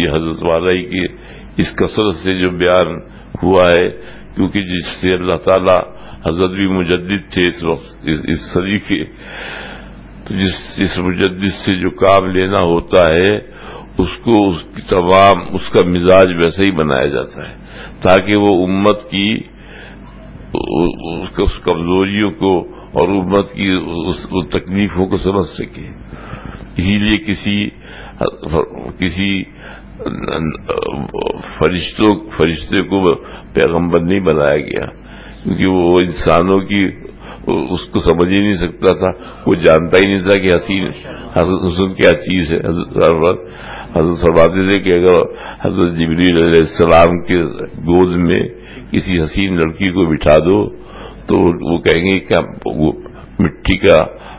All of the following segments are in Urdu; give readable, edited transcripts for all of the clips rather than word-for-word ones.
یہ حضرت والا ہی کی اس کثرت سے جو بیان ہوا ہے، کیونکہ جس سے اللہ تعالی، حضرت بھی مجدد تھے اس وقت اس صدی کے، تو جس مجدد سے جو کام لینا ہوتا ہے اس کو اس کی تمام اس کا مزاج ویسے ہی بنایا جاتا ہے تاکہ وہ امت کی اس کمزوریوں کو اور امت کی اس تکلیفوں کو سمجھ سکے. اسی لیے کسی فرشتے کو پیغمبر نہیں بنایا گیا، کیونکہ وہ انسانوں کی اس کو سمجھ ہی نہیں سکتا تھا، وہ جانتا ہی نہیں تھا کہ حسن کیا چیز ہے. حضرت فرماتے تھے کہ اگر حضرت جبریل علیہ السلام کے گود میں کسی حسین لڑکی کو بٹھا دو تو وہ کہیں گے کہ وہ مٹی کا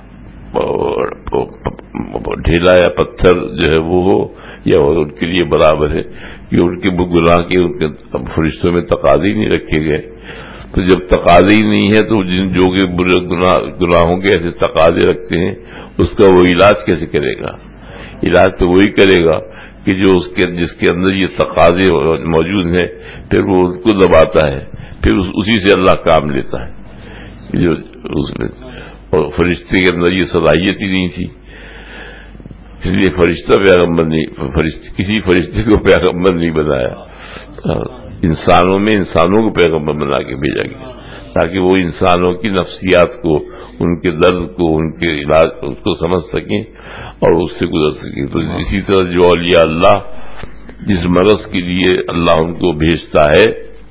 ڈھیلا یا پتھر جو ہے وہ ہو یا ان کے لیے برابر ہے، کہ ان کے گناہ کے ان کے فرشتوں میں تقاضے نہیں رکھے گئے. تو جب تقاضے ہی نہیں ہے تو جو کہ برے گناہوں کے ایسے تقاضے رکھتے ہیں اس کا وہ علاج کیسے کرے گا؟ علاج تو وہی کرے گا کہ جس کے اندر یہ تقاضے موجود ہیں، پھر وہ ان کو دباتا ہے، پھر اسی سے اللہ کام لیتا ہے. جو اس میں اور فرشتے کے اندر یہ صلاحیت ہی نہیں تھی، اس لیے فرشتہ پیغمبر نہیں، کسی فرشتے کو پیغمبر نہیں بنایا. انسانوں میں انسانوں کو پیغمبر بنا کے بھیجا گیا تاکہ وہ انسانوں کی نفسیات کو، ان کے درد کو، ان کے علاج اس کو سمجھ سکیں اور اس سے گزر سکیں. تو اسی طرح جو اولیاء اللہ جس مرض کے لیے اللہ ان کو بھیجتا ہے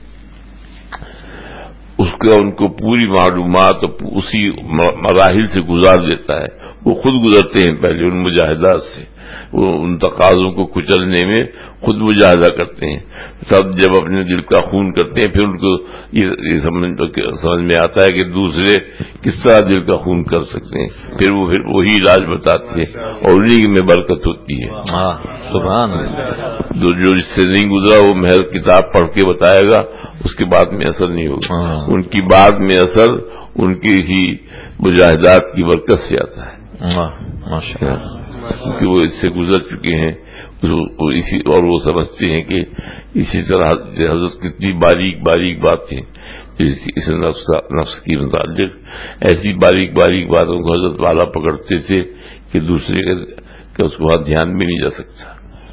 اس کا ان کو پوری معلومات اسی مراحل سے گزار دیتا ہے. وہ خود گزرتے ہیں پہلے ان مجاہدات سے، وہ ان تقاضوں کو کچلنے میں خود مجاہدہ کرتے ہیں. تب جب اپنے دل کا خون کرتے ہیں پھر ان کو یہ سمجھ میں آتا ہے کہ دوسرے کس طرح دل کا خون کر سکتے ہیں، پھر وہی علاج بتاتے ہیں اور انہیں میں برکت ہوتی ہے. سبحان جو اس سے نہیں گزرا وہ محض کتاب پڑھ کے بتائے گا، اس کے بعد میں اثر نہیں ہوگا. ان کی بات میں اثر ان کی اسی مجاہدات کی برکت سے آتا ہے، کیونکہ وہ اس سے گزر چکے ہیں اور وہ سمجھتے ہیں کہ اسی طرح حضرت کتنی باریک باریک باتیں اس نفس کی متعلق، ایسی باریک باریک باتوں کو حضرت والا پکڑتے تھے کہ دوسرے کا اس کو وہاں دھیان بھی نہیں جا سکتا.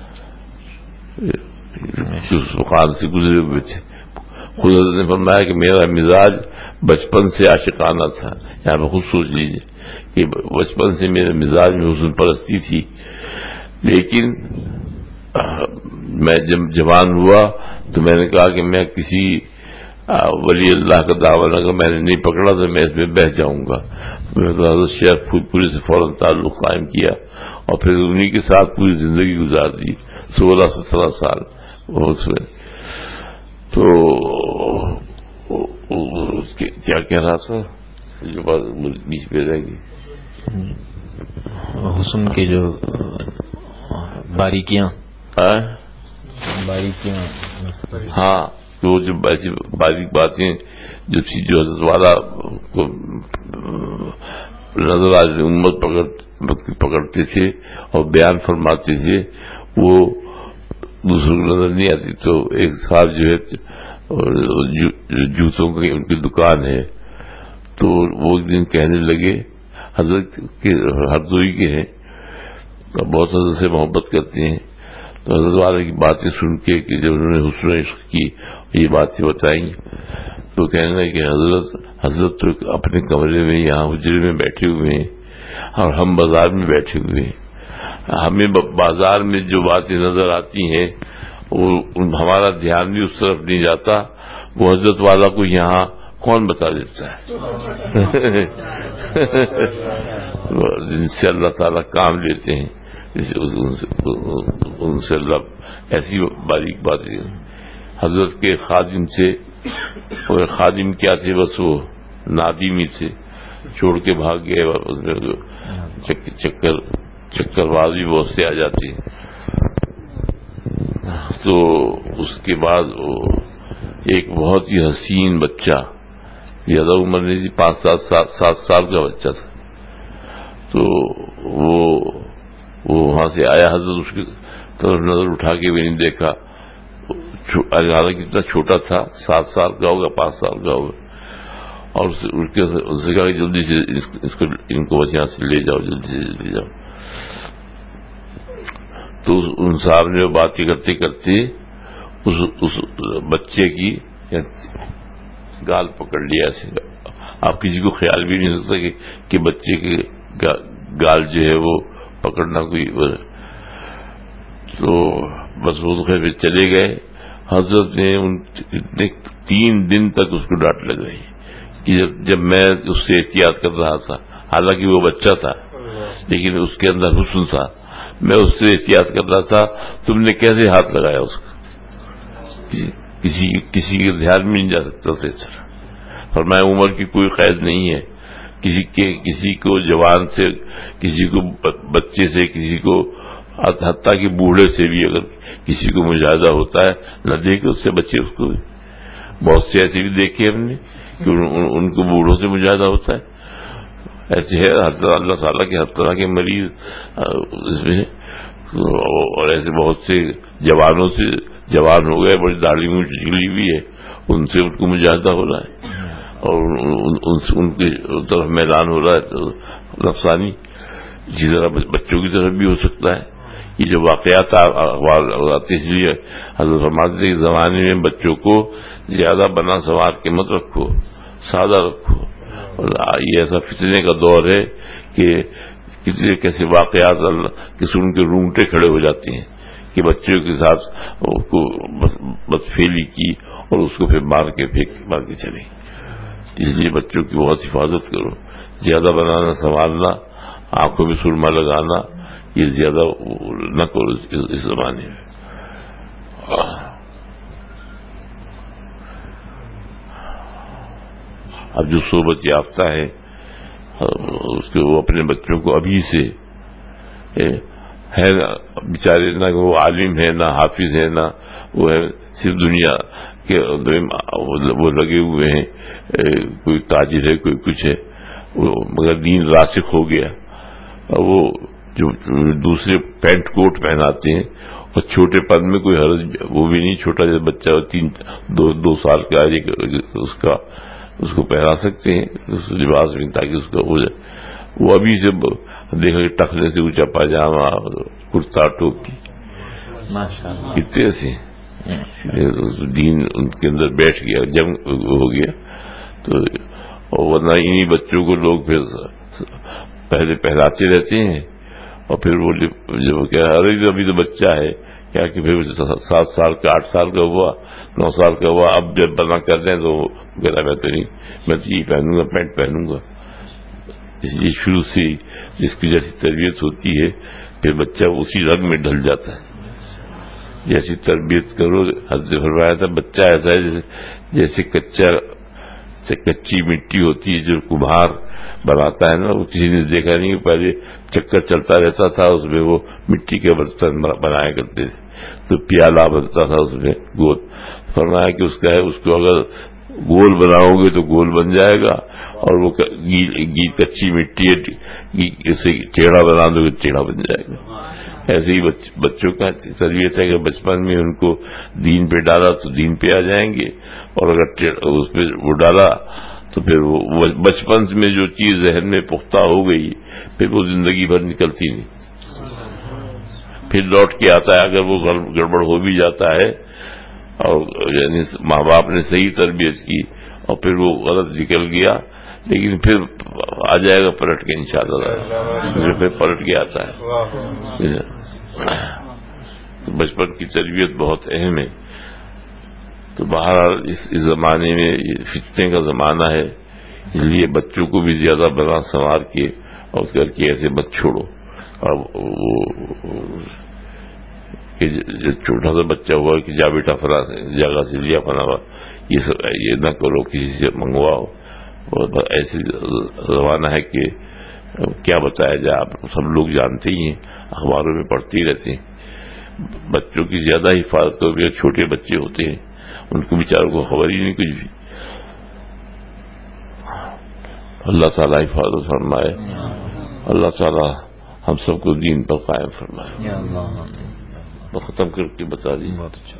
اس مقام سے گزرے ہوئے تھے. خود حضرت نے فرمایا کہ میرا مزاج بچپن سے عاشقانہ تھا. یہاں پہ خود سوچ لیجیے کہ بچپن سے میرے مزاج میں حسن پرستی تھی، لیکن میں جب جوان ہوا تو میں نے کہا کہ میں کسی ولی اللہ کا دعویٰ اگر میں نے نہیں پکڑا تو میں اس میں بہہ جاؤں گا. میں نے حضرت شیخ پھولپوری سے فوراً تعلق قائم کیا اور پھر انہی کے ساتھ پوری زندگی گزار دی، 16-17 سال. اس میں تو کیا کہہ رہا تھا جو بات بیچ میں رہ گئی؟ حسن کی جو باریکیاں، ہاں تو جب ایسی باریک باتیں جو حضرت والا کو نظر آ امت پکڑتے تھے اور بیان فرماتے تھے وہ دوسروں کو نظر نہیں آتی. تو ایک صاحب جو ہے جوتوں کی ان کی دکان ہے، تو وہ ایک دن کہنے لگے حضرت کے ہردوئی کے ہیں، بہت حضرت سے محبت کرتے ہیں. تو حضرت والے کی باتیں سن کے کہ جب انہوں نے حسن عشق کی یہ باتیں بتائیں تو کہنے لگے کہ حضرت تو اپنے کمرے میں یہاں حجرے میں بیٹھے ہوئے ہیں اور ہم بازار میں بیٹھے ہوئے ہیں. ہمیں بازار میں جو باتیں نظر آتی ہیں ہمارا دھیان بھی اس طرف نہیں جاتا، وہ حضرت والا کو یہاں کون بتا دیتا ہے. جن سے اللہ تعالیٰ کام لیتے ہیں ان سے اللہ ایسی باریک باتیں. حضرت کے خادم سے، اور خادم کیا تھے بس وہ نادمی تھے، چھوڑ کے بھاگ گئے، اس میں چکر بازی بہت سے آ جاتی. تو اس کے بعد وہ ایک بہت ہی حسین بچہ، زیادہ عمر نہیں تھی، 5-7 سال کا بچہ تھا. تو وہ وہاں سے آیا، حضرت اس کے تو نظر اٹھا کے بھی نہیں دیکھا. حالانکہ کتنا چھوٹا تھا, 7 سال کا ہوگا, 5 سال کا ہوگا, اور اس سے کہا کہ جلدی سے ان کو بس یہاں سے لے جاؤ, جلدی سے لے جاؤ. تو ان صاحب نے بات کرتے کرتے اس بچے کی گال پکڑ لیا. آپ کسی کو خیال بھی نہیں سکتا کہ بچے کے گال جو ہے وہ پکڑنا کوئی. تو بس وہ خیر پھر چلے گئے. حضرت نے 3 دن تک اس کو ڈانٹ لگائی کہ جب میں اس سے احتیاط کر رہا تھا, حالانکہ وہ بچہ تھا لیکن اس کے اندر حسن تھا, میں اس سے احتیاط کر رہا تھا, تم نے کیسے ہاتھ لگایا اس کو؟ کسی کے دھیان میں نہیں جا سکتا تھا اس طرح. فرمایا عمر کی کوئی قید نہیں ہے, کسی کو جوان سے, کسی کو بچے سے, کسی کو حتیٰ کہ بوڑھے سے بھی اگر کسی کو مجاہدہ ہوتا ہے نہ دیکھے اس سے بچے. اس کو بہت سے ایسے بھی دیکھے ہم نے کہ ان کو بوڑھوں سے مجاہدہ ہوتا ہے. ایسے ہے اللہ تعالیٰ کے ہر طرح کے مریض اس میں, اور ایسے بہت سے جوانوں سے جوان ہو گئے, بڑی داڑھی منہ نکلی ہوئی ہے, ان سے ان کو مجاہدہ ہو رہا ہے اور ان کی طرف میدان ہو رہا ہے. تو نفسانی اسی طرح بچوں کی طرف بھی ہو سکتا ہے. یہ جو واقعات آتے اس لیے حضرت فرماتے تھے کہ زمانے میں بچوں کو زیادہ بنا سنوار کے مت رکھو, سادہ رکھو. اور یہ ایسا فتنے کا دور ہے کہ کسی کیسے واقعات کسی ان کے رونگٹے کھڑے ہو جاتے ہیں کہ بچوں کے ساتھ بدفعلی کی اور اس کو پھر مار کے چلے. اس لیے بچوں کی بہت حفاظت کرو. زیادہ بنانا سنبھالنا, آنکھوں میں سرما لگانا, یہ زیادہ نہ کرو اس زمانے میں. اب جو صحبت یافتہ ہے اس کے وہ اپنے بچوں کو ابھی سے ہے بیچارے, نہ وہ عالم ہے نہ حافظ ہے نہ وہ ہے, صرف دنیا کے وہ لگے ہوئے ہیں, کوئی تاجر ہے کوئی کچھ ہے, مگر دین راسخ ہو گیا. اور وہ جو دوسرے پینٹ کوٹ پہناتے ہیں اور چھوٹے پن میں کوئی حرج, وہ بھی نہیں چھوٹا جیسے بچہ 2 سال کا اس کو پہنا سکتے ہیں اس لباس میں تاکہ اس کا ہو جائے. وہ ابھی سے دیکھا کہ ٹخنے سے اونچا پاجامہ, کرتا, ٹوپی, کتنے سے دین ان کے اندر بیٹھ گیا, جم ہو گیا. تو ورنہ انہی بچوں کو لوگ پھر پہلے پہلاتے رہتے ہیں اور پھر وہ جب کیا ارے ابھی تو بچہ ہے کیا کہ پھر 7 سال کا 8 سال کا ہوا 9 سال کا ہوا, اب جب بنا کر دیں تو کہتا میں تو نہیں, میں تو یہ پہنوں گا, پینٹ پہنوں گا. اس لیے شروع سے جس کی جیسی تربیت ہوتی ہے پھر بچہ اسی رنگ میں ڈھل جاتا ہے. جیسی تربیت کرو, حضرت فرمایا تھا بچہ ایسا ہے جیسے کچی مٹی ہوتی ہے جو کمہار بناتا ہے نا, وہ کسی نے دیکھا نہیں کہ پہلے چکر چلتا رہتا تھا, اس میں وہ مٹی کے برتن بنایا کرتے تھے, تو پیالہ بنتا تھا اس میں گول. فرمایا کہ اس کا ہے, اس کو اگر گول بناؤ گے تو گول بن جائے گا, اور وہ کچی مٹی ہے اسے ٹیڑھا بنا دو گے ٹیڑھا بن جائے گا. ایسے ہی بچوں کا تربیت ہے کہ بچپن میں ان کو دین پہ ڈالا تو دین پہ آ جائیں گے, اور اگر اس پہ وہ ڈالا تو پھر وہ بچپن میں جو چیز ذہن میں پختہ ہو گئی پھر وہ زندگی بھر نکلتی نہیں, پھر لوٹ کے آتا ہے. اگر وہ گڑبڑ ہو بھی جاتا ہے اور یعنی ماں باپ نے صحیح تربیت کی اور پھر وہ غلط نکل گیا, لیکن پھر آ جائے گا پلٹ کے انشاءاللہ, پھر پلٹ کے آتا ہے. بچپن کی تربیت بہت اہم ہے. تو بہرحال اس زمانے میں یہ فتنے کا زمانہ ہے, اس لیے بچوں کو بھی زیادہ بنا سنوار کے اور اس کر کے ایسے مت چھوڑو. اب جو چھوٹا سا بچہ ہوا کہ جا بیٹا فلاں جگہ سے لیا فلاں, یہ نہ کرو, کسی سے منگواؤ. ایسے زمانہ ہے کہ کیا بتایا جائے, آپ سب لوگ جانتے ہی ہیں, اخباروں میں پڑھتے ہی رہتے ہیں. بچوں کی زیادہ حفاظت ہو گئی, چھوٹے بچے ہوتے ہیں ان کو بیچاروں کو خبر ہی نہیں کچھ بھی. اللہ تعالیٰ حفاظت فرمائے, اللہ تعالیٰ ہم سب کو دین پر قائم فرمائے. تو ختم کر کے بتا دیجیے. بہت اچھا.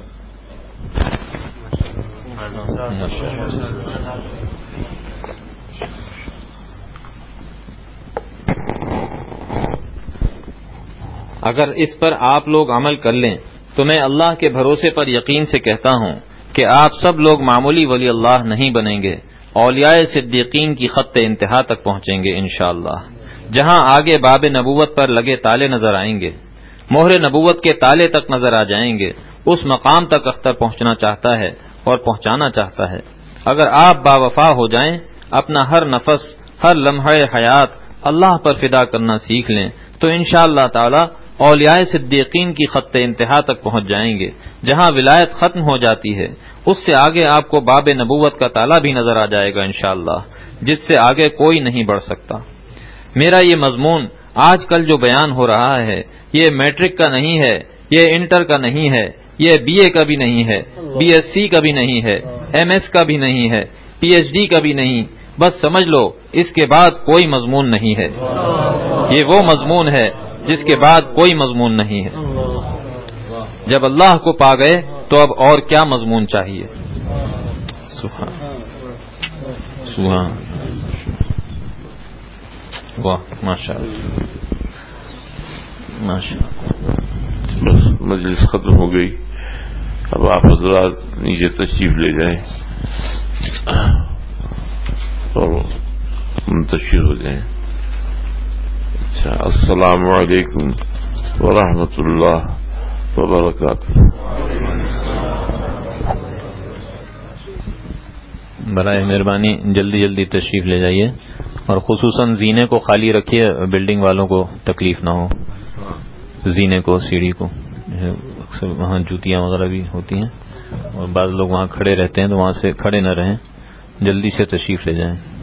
اگر اس پر آپ لوگ عمل کر لیں تو میں اللہ کے بھروسے پر یقین سے کہتا ہوں کہ آپ سب لوگ معمولی ولی اللہ نہیں بنیں گے، اولیاء صدیقین کی خط انتہا تک پہنچیں گے انشاءاللہ. جہاں آگے باب نبوت پر لگے تالے نظر آئیں گے، مہر نبوت کے تالے تک نظر آ جائیں گے، اس مقام تک اختر پہنچنا چاہتا ہے اور پہنچانا چاہتا ہے. اگر آپ باوفا ہو جائیں، اپنا ہر نفس، ہر لمحہ حیات اللہ پر فدا کرنا سیکھ لیں تو انشاءاللہ تعالی اولیاء صدیقین کی خط انتہا تک پہنچ جائیں گے. جہاں ولایت ختم ہو جاتی ہے اس سے آگے آپ کو باب نبوت کا تالا بھی نظر آ جائے گا انشاءاللہ، جس سے آگے کوئی نہیں بڑھ سکتا. میرا یہ مضمون آج کل جو بیان ہو رہا ہے یہ میٹرک کا نہیں ہے، یہ انٹر کا نہیں ہے، یہ بی اے کا بھی نہیں ہے، بی ایس سی کا بھی نہیں ہے، ایم ایس کا بھی نہیں ہے، پی ایچ ڈی کا بھی نہیں. بس سمجھ لو اس کے بعد کوئی مضمون نہیں ہے. یہ وہ مضمون ہے جس کے بعد کوئی مضمون نہیں ہے. جب اللہ کو پا گئے تو اب اور کیا مضمون چاہیے. سبحان سبحان واہ ماشاء اللہ ماشاء اللہ. بس مجلس ختم ہو گئی. اب آپ حضرات نیچے تشریف لے جائیں اور منتشر ہو جائیں. اچھا، السلام علیکم ورحمۃ اللہ وبرکاتہ. برائے مہربانی جلدی جلدی تشریف لے جائیے اور خصوصاً زینے کو خالی رکھیے، بلڈنگ والوں کو تکلیف نہ ہو. زینے کو، سیڑھی کو، اکثر وہاں جوتیاں وغیرہ بھی ہوتی ہیں اور بعض لوگ وہاں کھڑے رہتے ہیں تو وہاں سے کھڑے نہ رہیں، جلدی سے تشریف لے جائیں.